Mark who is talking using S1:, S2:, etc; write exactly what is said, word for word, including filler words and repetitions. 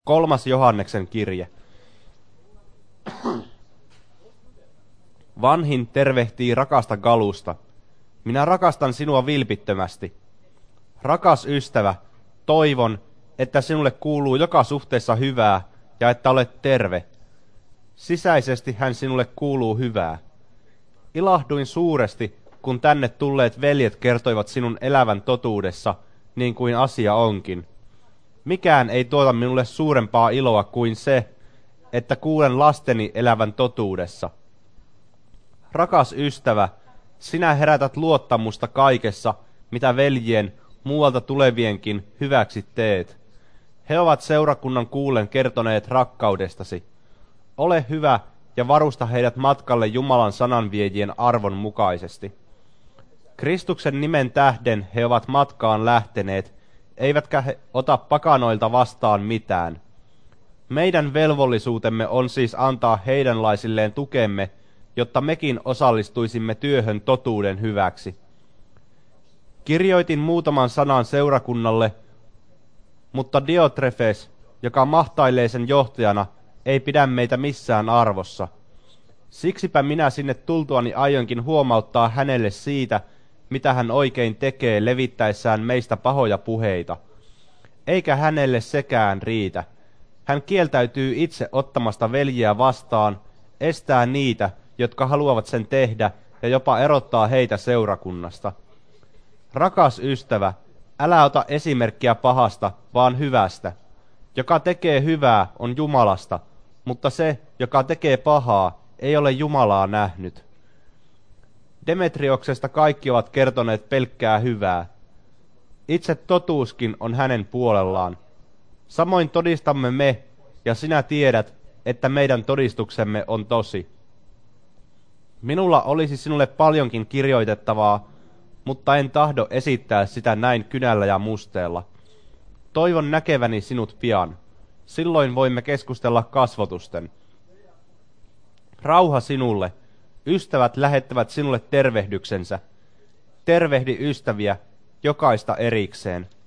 S1: Kolmas Johanneksen kirje. Vanhin tervehtii rakasta Galusta. Minä rakastan sinua vilpittömästi. Rakas ystävä, toivon, että sinulle kuuluu joka suhteessa hyvää ja että olet terve. Sisäisesti hän sinulle kuuluu hyvää. Ilahduin suuresti, kun tänne tulleet veljet kertoivat sinun elävän totuudessa, niin kuin asia onkin. Mikään ei tuota minulle suurempaa iloa kuin se, että kuulen lasteni elävän totuudessa. Rakas ystävä, sinä herätät luottamusta kaikessa, mitä veljien, muualta tulevienkin, hyväksi teet. He ovat seurakunnan kuullen kertoneet rakkaudestasi. Ole hyvä ja varusta heidät matkalle Jumalan sananviejien arvon mukaisesti. Kristuksen nimen tähden he ovat matkaan lähteneet, eivätkä he ota pakanoilta vastaan mitään. Meidän velvollisuutemme on siis antaa heidänlaisilleen tukemme, jotta mekin osallistuisimme työhön totuuden hyväksi. Kirjoitin muutaman sanan seurakunnalle, mutta Diotrefes, joka mahtailee sen johtajana, ei pidä meitä missään arvossa. Siksipä minä sinne tultuani aionkin huomauttaa hänelle siitä, mitä hän oikein tekee levittäessään meistä pahoja puheita. Eikä hänelle sekään riitä. Hän kieltäytyy itse ottamasta veljiä vastaan, estää niitä, jotka haluavat sen tehdä, ja jopa erottaa heitä seurakunnasta. Rakas ystävä, älä ota esimerkkiä pahasta, vaan hyvästä. Joka tekee hyvää, on Jumalasta, mutta se, joka tekee pahaa, ei ole Jumalaa nähnyt. Demetrioksesta kaikki ovat kertoneet pelkkää hyvää. Itse totuuskin on hänen puolellaan. Samoin todistamme me, ja sinä tiedät, että meidän todistuksemme on tosi. Minulla olisi sinulle paljonkin kirjoitettavaa, mutta en tahdo esittää sitä näin kynällä ja musteella. Toivon näkeväni sinut pian. Silloin voimme keskustella kasvotusten. Rauha sinulle. Ystävät lähettävät sinulle tervehdyksensä. Tervehdi ystäviä, jokaista erikseen.